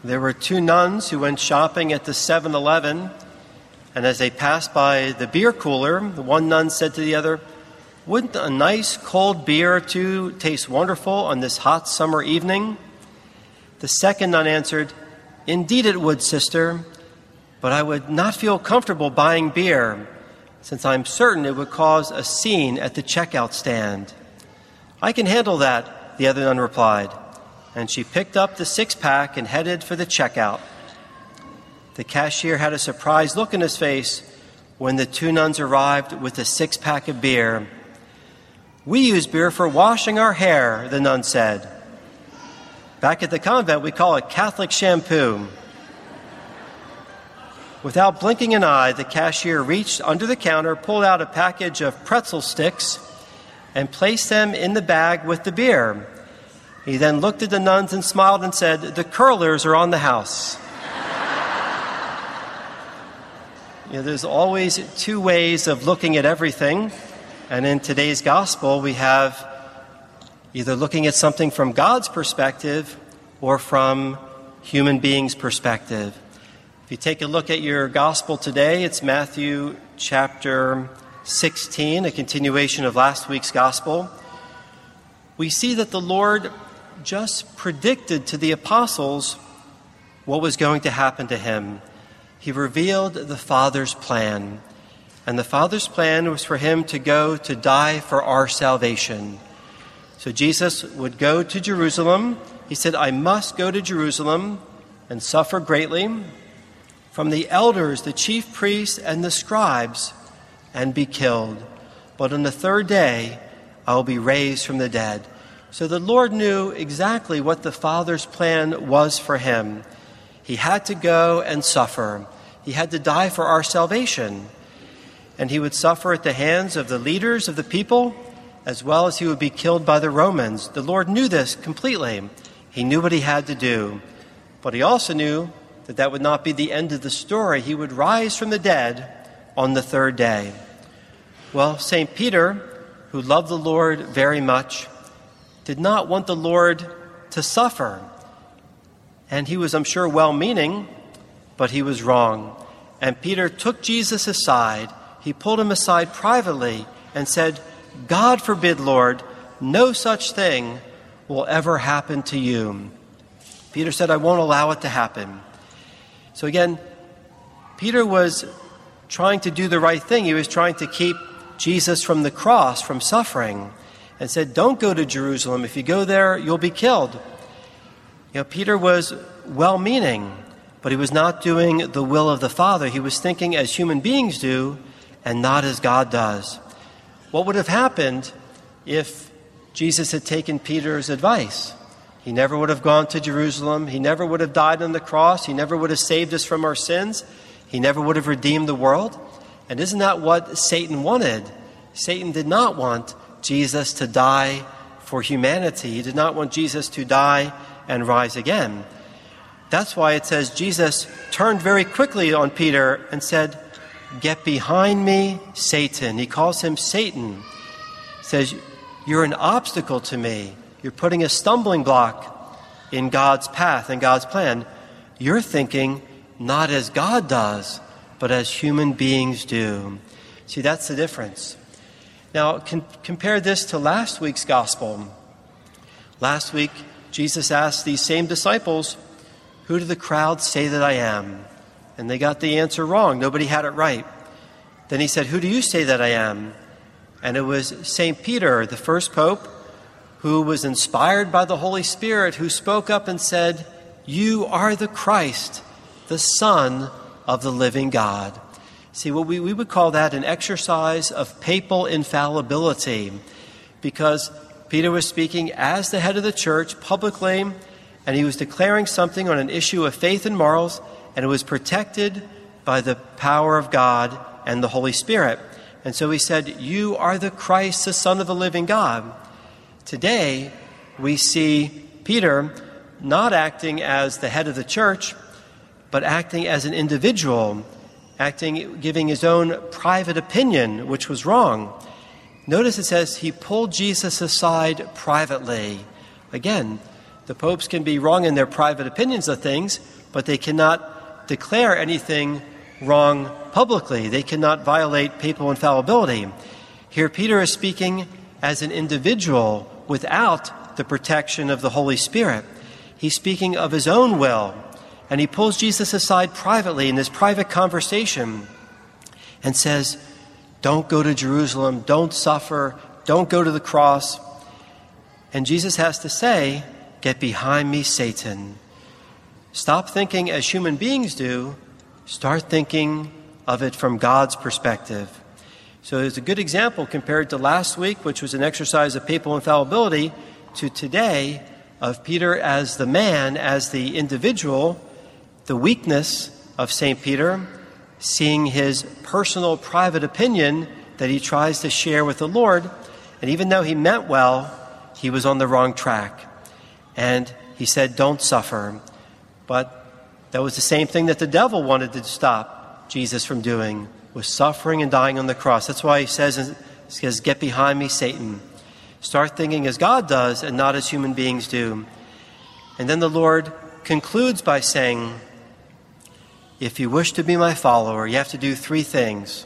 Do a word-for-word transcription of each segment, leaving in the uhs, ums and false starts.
There were two nuns who went shopping at the seven eleven, and as they passed by the beer cooler, the one nun said to the other, "Wouldn't a nice cold beer or two taste wonderful on this hot summer evening?" The second nun answered, "Indeed it would, sister, but I would not feel comfortable buying beer, since I'm certain it would cause a scene at the checkout stand." "I can handle that," the other nun replied, and she picked up the six-pack and headed for the checkout. The cashier had a surprised look in his face when the two nuns arrived with a six-pack of beer. "We use beer for washing our hair," the nun said. "Back at the convent, we call it Catholic shampoo." Without blinking an eye, the cashier reached under the counter, pulled out a package of pretzel sticks, and placed them in the bag with the beer. He then looked at the nuns and smiled and said, "The curlers are on the house." You know, there's always two ways of looking at everything. And in today's gospel, we have either looking at something from God's perspective or from human beings' perspective. If you take a look at your gospel today, it's Matthew chapter sixteen, a continuation of last week's gospel. We see that the Lord just predicted to the apostles what was going to happen to him. He revealed the Father's plan. And the Father's plan was for him to go to die for our salvation. So Jesus would go to Jerusalem. He said, "I must go to Jerusalem and suffer greatly from the elders, the chief priests, and the scribes, and be killed. But on the third day, I will be raised from the dead." So the Lord knew exactly what the Father's plan was for him. He had to go and suffer. He had to die for our salvation. And he would suffer at the hands of the leaders of the people, as well as he would be killed by the Romans. The Lord knew this completely. He knew what he had to do. But he also knew that that would not be the end of the story. He would rise from the dead on the third day. Well, Saint Peter, who loved the Lord very much, did not want the Lord to suffer. And he was, I'm sure, well-meaning, but he was wrong. And Peter took Jesus aside. He pulled him aside privately and said, "God forbid, Lord, no such thing will ever happen to you." Peter said, "I won't allow it to happen." So again, Peter was trying to do the right thing. He was trying to keep Jesus from the cross, from suffering, and said, "Don't go to Jerusalem. If you go there, you'll be killed." You know, Peter was well-meaning, but he was not doing the will of the Father. He was thinking as human beings do and not as God does. What would have happened if Jesus had taken Peter's advice? He never would have gone to Jerusalem. He never would have died on the cross. He never would have saved us from our sins. He never would have redeemed the world. And isn't that what Satan wanted? Satan did not want Jesus to die for humanity. He did not want Jesus to die and rise again. That's why it says Jesus turned very quickly on Peter and said, "Get behind me, Satan." He calls him Satan. He says, "You're an obstacle to me. You're putting a stumbling block in God's path and God's plan. You're thinking not as God does, but as human beings do." See, that's the difference. Now, con- compare this to last week's gospel. Last week, Jesus asked these same disciples, "Who do the crowds say that I am?" And they got the answer wrong. Nobody had it right. Then he said, "Who do you say that I am?" And it was Saint Peter, the first pope, who was inspired by the Holy Spirit, who spoke up and said, "You are the Christ, the Son of the living God." See, what we, we would call that an exercise of papal infallibility, because Peter was speaking as the head of the church publicly, and he was declaring something on an issue of faith and morals, and it was protected by the power of God and the Holy Spirit. And so he said, "You are the Christ, the Son of the living God." Today, we see Peter not acting as the head of the church, but acting as an individual, acting, giving his own private opinion, which was wrong. Notice it says he pulled Jesus aside privately. Again, The popes can be wrong in their private opinions of things, but they cannot declare anything wrong publicly. They cannot violate papal infallibility. Here, Peter is speaking as an individual without the protection of the Holy Spirit. He's speaking of his own will, and he pulls Jesus aside privately in this private conversation and says, don't go to Jerusalem, don't suffer, don't go to the cross. And Jesus has to say, get behind me, Satan. Stop thinking as human beings do. Start thinking of it from God's perspective. So it's a good example compared to last week, which was an exercise of papal infallibility, to today of Peter as the man, as the individual, the weakness of Saint Peter, seeing his personal private opinion that he tries to share with the Lord. And even though he meant well, he was on the wrong track. And he said, don't suffer. But that was the same thing that the devil wanted to stop Jesus from doing, was suffering and dying on the cross. That's why he says, he says, get behind me, Satan. Start thinking as God does and not as human beings do. And then the Lord concludes by saying, if you wish to be my follower, you have to do three things.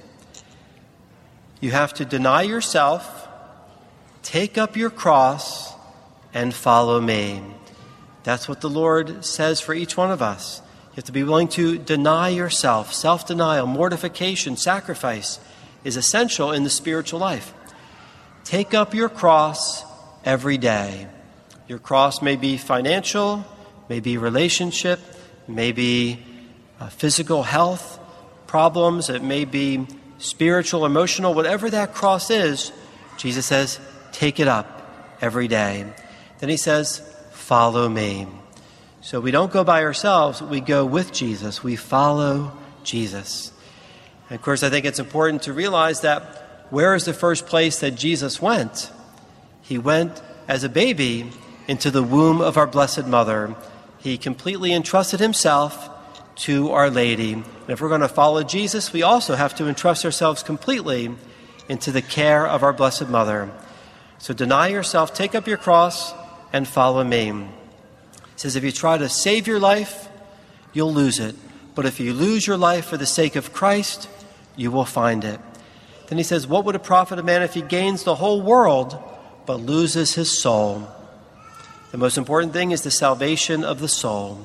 You have to deny yourself, take up your cross, and follow me. That's what the Lord says for each one of us. You have to be willing to deny yourself. Self-denial, mortification, sacrifice is essential in the spiritual life. Take up your cross every day. Your cross may be financial, may be relationship, may be uh, physical health problems, it may be spiritual, emotional, whatever that cross is, Jesus says, take it up every day. Then he says, follow me. So we don't go by ourselves, we go with Jesus. We follow Jesus. And of course, I think it's important to realize that where is the first place that Jesus went? He went as a baby into the womb of our Blessed Mother. He completely entrusted himself to Our Lady. And if we're going to follow Jesus, we also have to entrust ourselves completely into the care of our Blessed Mother. So deny yourself, take up your cross, and follow me. It says if you try to save your life, you'll lose it. But if you lose your life for the sake of Christ, you will find it. Then he says, what would it profit a man if he gains the whole world but loses his soul? The most important thing is the salvation of the soul.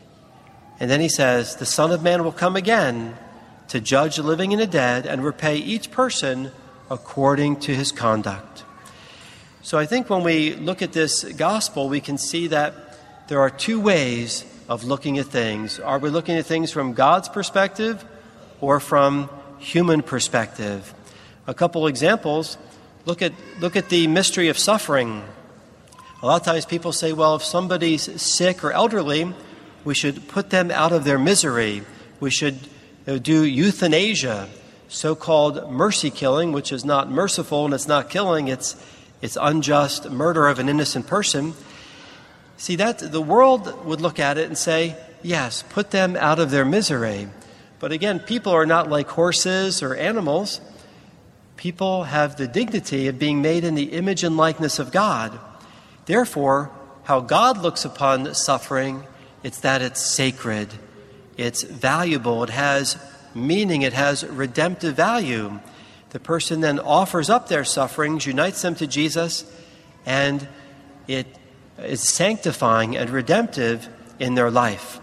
And then he says, the Son of Man will come again to judge the living and the dead and repay each person according to his conduct. So I think when we look at this gospel, we can see that there are two ways of looking at things. Are we looking at things from God's perspective or from human perspective? A couple examples. Look at look at the mystery of suffering. A lot of times people say, well, if somebody's sick or elderly, we should put them out of their misery. We should you know, do euthanasia, so-called mercy killing, which is not merciful and it's not killing, it's it's unjust murder of an innocent person. See, that the world would look at it and say, yes, put them out of their misery. But again, people are not like horses or animals. People have the dignity of being made in the image and likeness of God. Therefore, how God looks upon suffering, it's that it's sacred, it's valuable, it has meaning, it has redemptive value. The person then offers up their sufferings, unites them to Jesus, and it is sanctifying and redemptive in their life.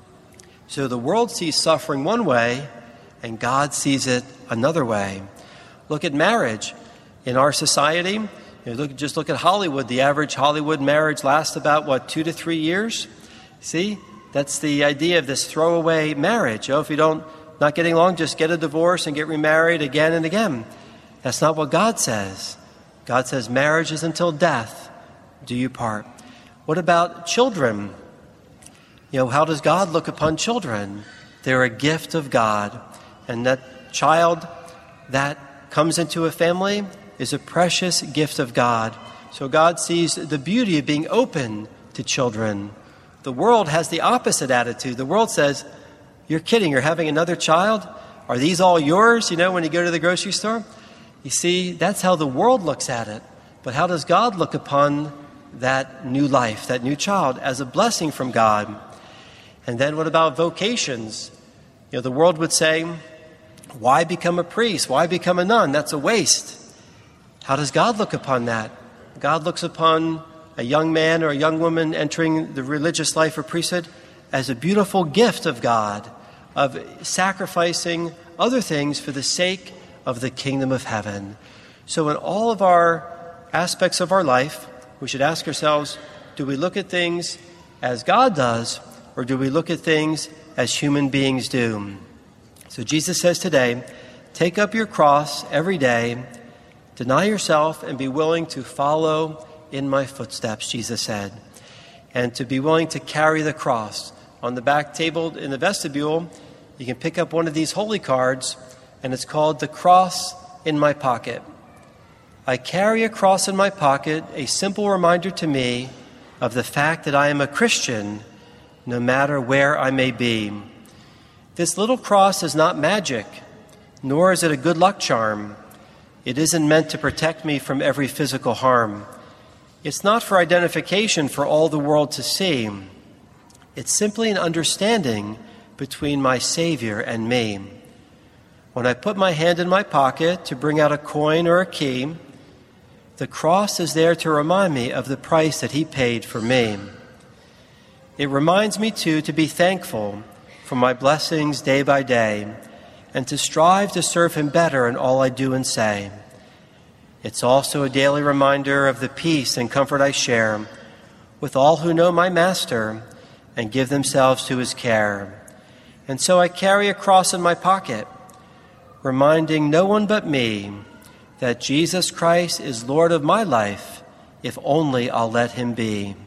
So the world sees suffering one way, and God sees it another way. Look at marriage. In our society, you know, look, just look at Hollywood. The average Hollywood marriage lasts about, what, two to three years? See, that's the idea of this throwaway marriage. Oh, if you don't, not getting along, just get a divorce and get remarried again and again. That's not what God says. God says marriage is until death do you part. What about children? You know, how does God look upon children? They're a gift of God. And that child that comes into a family is a precious gift of God. So God sees the beauty of being open to children. The world has the opposite attitude. The world says, you're kidding, you're having another child? Are these all yours, you know, when you go to the grocery store? You see, that's how the world looks at it. But how does God look upon that new life, that new child, as a blessing from God. And then what about vocations? You know, the world would say, why become a priest? Why become a nun? That's a waste. How does God look upon that? God looks upon a young man or a young woman entering the religious life or priesthood as a beautiful gift of God, of sacrificing other things for the sake of the kingdom of heaven. So in all of our aspects of our life, we should ask ourselves, do we look at things as God does, or do we look at things as human beings do? So Jesus says today, take up your cross every day, deny yourself, and be willing to follow in my footsteps, Jesus said, and to be willing to carry the cross. On the back table in the vestibule, you can pick up one of these holy cards, and it's called The Cross in My Pocket. I carry a cross in my pocket, a simple reminder to me of the fact that I am a Christian, no matter where I may be. This little cross is not magic, nor is it a good luck charm. It isn't meant to protect me from every physical harm. It's not for identification for all the world to see. It's simply an understanding between my Savior and me. When I put my hand in my pocket to bring out a coin or a key, the cross is there to remind me of the price that he paid for me. It reminds me, too, to be thankful for my blessings day by day and to strive to serve him better in all I do and say. It's also a daily reminder of the peace and comfort I share with all who know my Master and give themselves to his care. And so I carry a cross in my pocket, reminding no one but me that Jesus Christ is Lord of my life, if only I'll let him be.